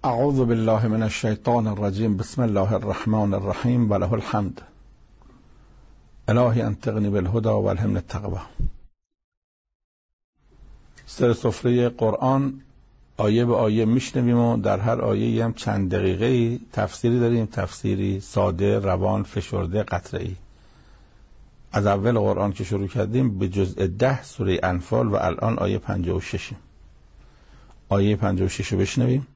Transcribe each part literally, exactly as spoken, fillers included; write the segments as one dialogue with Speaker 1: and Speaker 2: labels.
Speaker 1: اعوذ بالله من الشیطان الرجیم. بسم الله الرحمن الرحیم و له الحمد. الهی انطقنی بالهدى و الهمنی التقوی. سر سفره قرآن آیه به آیه میشنویم و در هر آیه هم چند دقیقه تفسیری داریم، تفسیری ساده، روان، فشرده، قطعی. از اول قرآن که شروع کردیم به جزء ده سوره انفال و الان آیه پنجاه و شش. آیه پنجاه و شش رو بشنویم.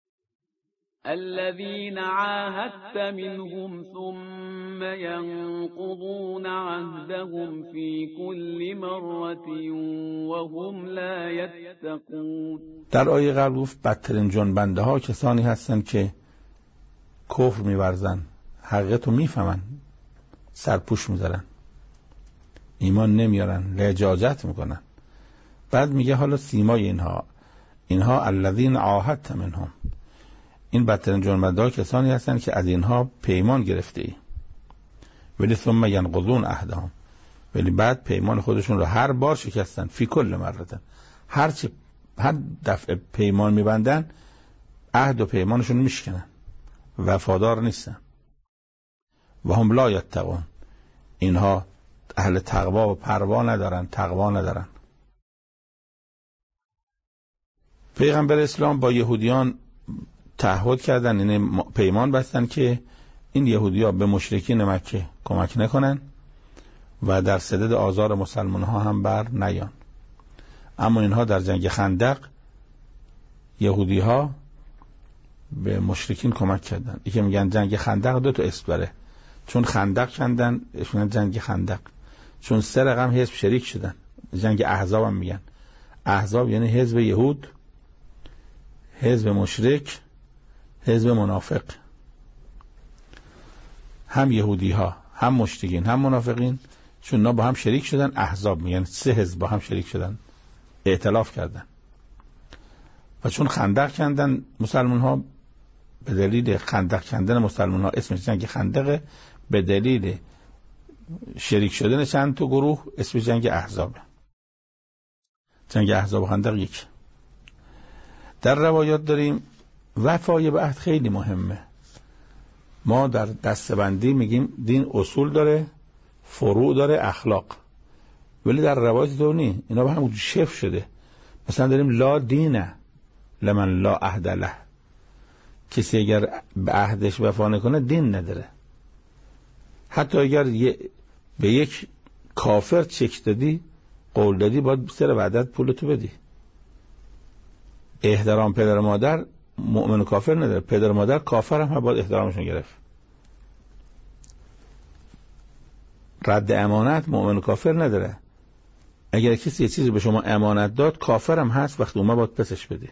Speaker 2: الذين عاهدت منهم ثم ينقضون عهدهم في كل مرة وهم لا يتقون.
Speaker 1: در آیه قبل گفت بدترین جنبنده ها کسانی هستند که کفر می‌ورزن، حقیقت رو میفهمن، سرپوش میذارن، ایمان نمیارن، لجاجت میکنن. بعد میگه حالا سیمای اینها اینها الذین عاهدت منهم، این بدترین جنبنده ها کسانی هستند که از اینها پیمان گرفته ای. ولی ثم ینقضون عهدهم، ولی بعد پیمان خودشون رو هر بار شکستن. فی کل مرة، هر چه هر دفعه پیمان میبندن عهد و پیمانشون میشکنن، وفادار نیستن. و هم لا یتقون، اینها اهل تقوا و پروا ندارن، تقوا ندارن. پیغمبر اسلام با یهودیان تعهد کردن، یعنی پیمان بستن که این یهودی‌ها به مشرکین مکه کمک نکنن و در صدد آزار مسلمان ها هم بر نیان. اما اینها در جنگ خندق یهودی ها به مشرکین کمک کردن. یکی میگن جنگ خندق دو تا اسم داره، چون خندق کندن میگن جنگ خندق، چون سه رقم حزب شریک شدن. جنگ احزاب هم میگن. احزاب یعنی حزب یهود، حزب مشرک، حزب منافق. هم یهودی ها هم مشرکین هم منافقین، چون اینا با هم شریک شدن احزاب میگن. سه حزب با هم شریک شدن، ائتلاف کردن. و چون خندق کندن مسلمان ها، به دلیل خندق کندن مسلمان ها اسمش جنگ خندقه، به دلیل شریک شدن چند تا گروه اسم جنگ احزاب. جنگ احزاب و خندق یک. در روایات داریم وفای به عهد خیلی مهمه. ما در دستبندی میگیم دین اصول داره، فروع داره، اخلاق. ولی در روایات تو نی، اینا به هم شف شده. مثلا داریم لا دینه لمن لا عهد له، کسی اگر به عهدش وفا نکنه دین نداره. حتی اگر به یک کافر چک دادی، قول دادی، باید سر وعدت پولتو بدی. احترام پدر و مادر مؤمن و کافر نداره، پدر و مادر کافر هم باید احترامشون گرفت. رد امانت مؤمن و کافر نداره. اگر کسی یه چیزی به شما امانت داد کافر هم هست، وقتی اومد باید پسش بدی.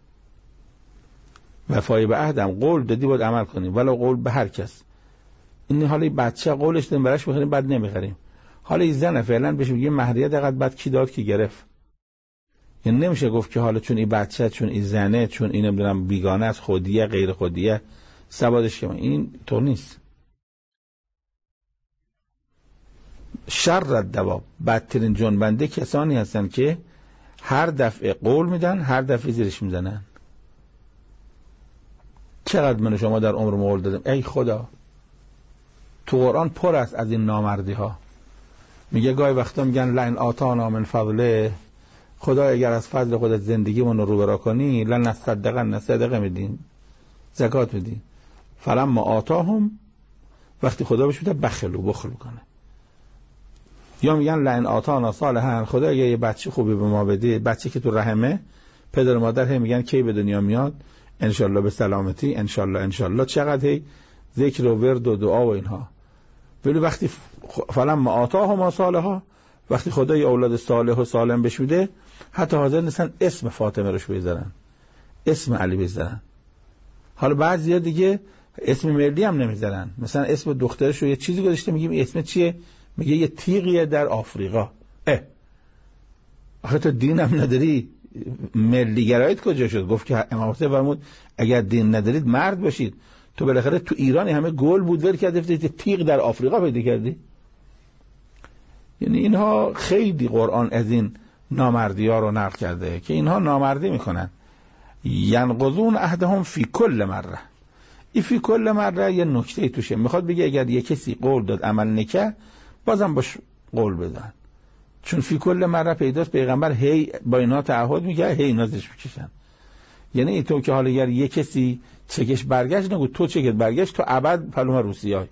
Speaker 1: وفای به عهدم، قول دادی باید عمل کنی، ولو قول به هر کس. این حالا بچه قولش دادیم براش میخریم بعد نمیخریم. حالا این زنه فعلا بهش میگیم مهریه دقیقاً بعد کی داد کی گرفت. یعنی نمیشه گفت که حالا چون این بچه، چون این زنه، چون این نمیدونم بیگانه است، خودیه غیر خودیه سوادش که این طور نیست. شر الدواب، بدترین جنبنده کسانی هستن که هر دفعه قول میدن هر دفعه زیرش میزنن. چقدر من شما در عمر قول دادم ای خدا. تو قرآن پر است از این نامردی ها. میگه گاهی وقتا میگن لئن آتانا من فضله، خدا اگر از فضل خودت زندگیمون رو روبرا کنی لنصدقن، صدقه میدیم، زکات میدیم. فلما آتاهم، وقتی خدا بهش میده بخلو، بخل کنه. یا میگن لئن آتانا صالحا، خدا اگر یه بچه خوبی به ما بده، بچه که تو رحمه، پدر و مادر هی میگن کی به دنیا میاد، انشالله به سلامتی، انشالله انشالله، چقدر هی ذکر و ورد و دعا و اینها. ولی وقتی فلما آتاهم صالحا، وقتی خدا یه اولاد صالح و سالم بهش میده، حتی حاضر نیستن اسم فاطمه روش بذارن، اسم علی بذارن. حالا بعضیا دیگه اسم ملی هم نمیذارن، مثلا اسم دخترش رو یه چیزی گذاشته، میگیم اسم چیه، میگه یه تیغیه در آفریقا. اه آخه تو دین هم نداری، ملی گرایت کجا شد؟ گفت که امام حسین فرمود اگر دین ندارید مرد باشید. تو بالاخره تو ایران همه گل بود ول کرد رفتی تیغ در آفریقا پیدا کردی. یعنی اینها خیلی قرآن از این نامردی ها رو نقل کرده که اینها نامردی میکنن. ینقضون عهدهم فی کل مره. این فی کل مره یه نکته توشه، میخواد بگه اگر یه کسی قول داد عمل نکه بازم باش قول بدن، چون فی کل مره پیداست پیغمبر هی با اینا تعهد میگه، هی نازش میکشن. یعنی این تو که حالا اگر یه کسی چکش برگشت، نگو تو چکش برگشت تو ابد پلوم روسیای.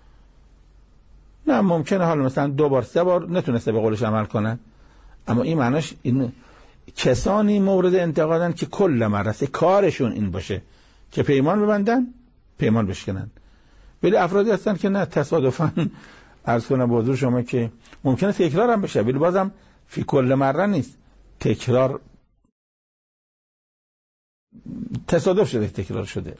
Speaker 1: نه ممکنه حالا مثلا دو بار سه بار نتونسته به قولش عمل کنن، اما این معناش این کسانی مورد انتقادن که کل مرسه کارشون این باشه که پیمان ببندن پیمان بشکنن. ولی افرادی هستن که نه تصادفاً عرض کنم به حضور شما که ممکنه تکرار هم بشه، ولی بازم فی کل مره نیست، تکرار تصادف شده تکرار شده.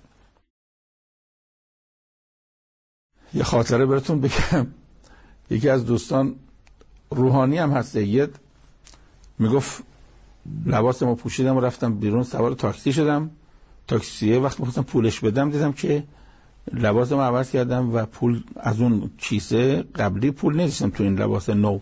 Speaker 1: یه خاطره براتون بگم، یکی از دوستان روحانی هم هست سید، میگفت لباس ما پوشیدم و رفتم بیرون سوار تاکسی شدم، تاکسیه وقتی می‌خواستم پولش بدم دیدم که لباس ما عوض کردم و پول از اون کیسه قبلی پول نذاشتم تو این لباس نو.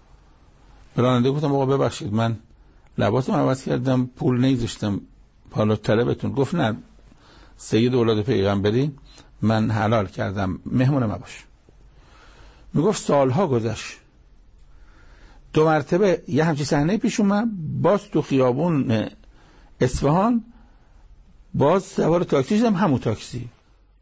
Speaker 1: راننده گفتم آقا ببخشید من لباس ما عوض کردم پول نذاشتم، حالا طلبتون. گفت نه سید اولاد پیغمبری من حلال کردم، مهمون ما باش. میگفت سالها گذشت، دو مرتبه یه همچین صحنه پیش اومد، باز تو خیابون اصفهان باز سوار تاکسی شدم، همون تاکسی.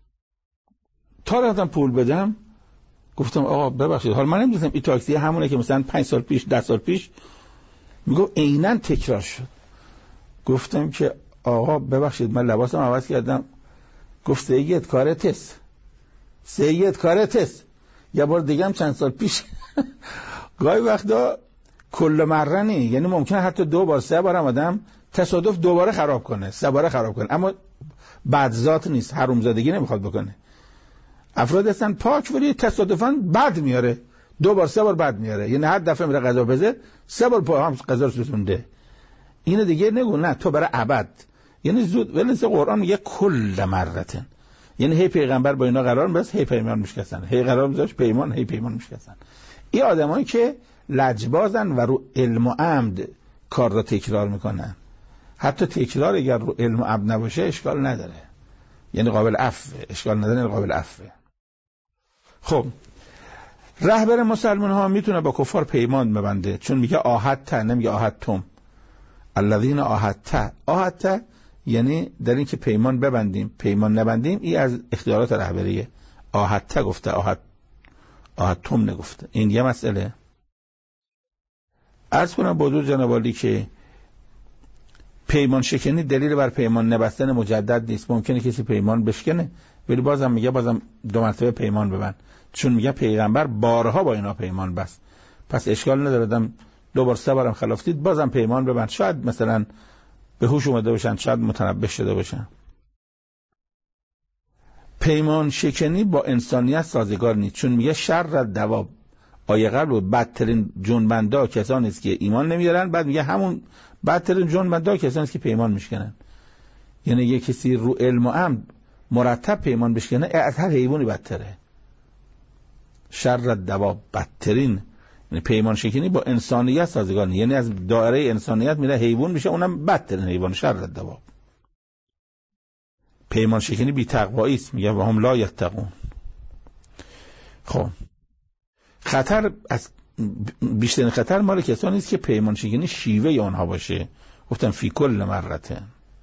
Speaker 1: تا رفتم پول بدم گفتم آقا ببخشید، حالا من نمی‌دونم این تاکسی همونه که مثلا پنج سال پیش ده سال پیش. میگفت عیناً تکرار شد. گفتم که آقا ببخشید من لباسم عوض کردم. گفت سید کارتست، سید کارتست. یه بار دیگه هم چند سال پیش. گاهی وقتا کل مره نی، یعنی ممکنه حتی دو بار سه بار هم آدم تصادف دوباره خراب کنه، سه باره خراب کنه، اما بدذات نیست، حرومزادگی نمیخواد بکنه. افراد هستن پاک ولی تصادفاً بد میاره، دو بار سه بار بد میاره، یعنی هر دفعه میره غذا بزه سه بار پا هم غذا رو سوزونده. اینو دیگه نگو نه تو برای ابد، یعنی زود. ولی قرآن میگه کل مرتن، یعنی هی پیغمبر با اینا قرار می‌بست، هی پیمان میشکستن، هی قرار می‌ذاشت پیمان، هی پیمان میشکستن. این آدمایی که لجبازن و رو علم و عمد کار را تکرار میکنن. حتی تکرار اگر رو علم و عمد نباشه اشکال نداره، یعنی قابل عفو، اشکال نداره یعنی قابل عفو. خب رهبر مسلمان ها میتونه با کفار پیمان ببنده، چون میگه آهدت، نمیگه آهدتم. الذین آهدت، آهدت یعنی در این که پیمان ببندیم پیمان نبندیم، این از اختیارات رهبریه. آهدت گفته، آهد آهدتم نگفته. این یه مسئله. عرض کنم با حضور جناب عالی که پیمان شکنی دلیل بر پیمان نبستن مجدد نیست. ممکنه کسی پیمان بشکنه ولی بازم میگه بازم دو مرتبه پیمان ببند، چون میگه پیغمبر بارها با اینا پیمان بست، پس اشکال نداره دم دو بار سه بارم خلاف دید بازم پیمان ببند. شاید مثلا به هوش اومده باشن، شاید متنبه شده باشن. پیمان شکنی با انسانیت سازگار نیست، چون میگه شر دواب. آیه قبل بود بدترین جنبندا کسانی است که ایمان نمیارن، بعد میگه همون بدترین جنبندا کسانی است که پیمان میشکنن. یعنی یه کسی رو علم و عمد مرتب پیمان بشکنه از هر حیوانی بدتره. شر دواب بدترین، یعنی پیمان شکنی با انسانیت سازگار نیست، یعنی از دایره انسانیت میره حیوان میشه، اونم بدترین حیوان. شر دواب. پیمان شکنی بی تقوایی است، میگه و هم لا یتقون. خب خطر از بیشترین خطر مال کسانی است که پیمان شکنی شیوه آنها باشه. گفتم فی کل مرته.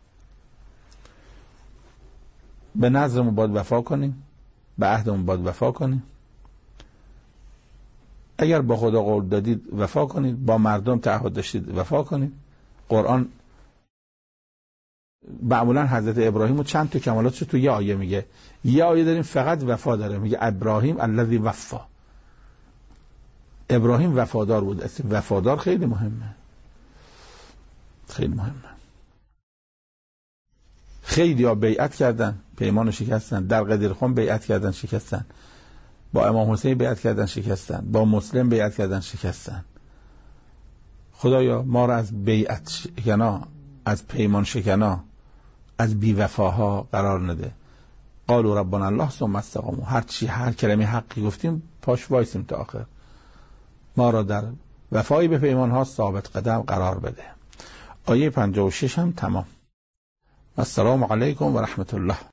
Speaker 1: به نظرمون باید وفا کنیم، به عهدمون باید وفا کنیم. اگر با خدا قول دادید وفا کنید، با مردم تعهد داشتید وفا کنید. قرآن معمولا حضرت ابراهیم و چند تا کمالاتش تو یه آیه میگه. یه آیه داریم فقط وفا داره، میگه ابراهیم الذی وفا. ابراهیم وفادار بود. اصلا وفادار خیلی مهمه، خیلی مهمه. خیلی ها بیعت کردن پیمان شکستن، در قدیرخان بیعت کردن شکستن، با امام حسین بیعت کردن شکستن، با مسلم بیعت کردن شکستن. خدایا ما را از بیعت شکنا، از پیمان شکنا، از بیوفاها قرار نده. قالوا ربنا الله ثم استقاموا. هر چی هر کلمه حقی گفتیم پاش وایسیم تا آخر. ما را در وفای به پیمان ها ثابت قدم قرار بده. آیه پنجاه و شش هم تمام. السلام علیکم و رحمت الله.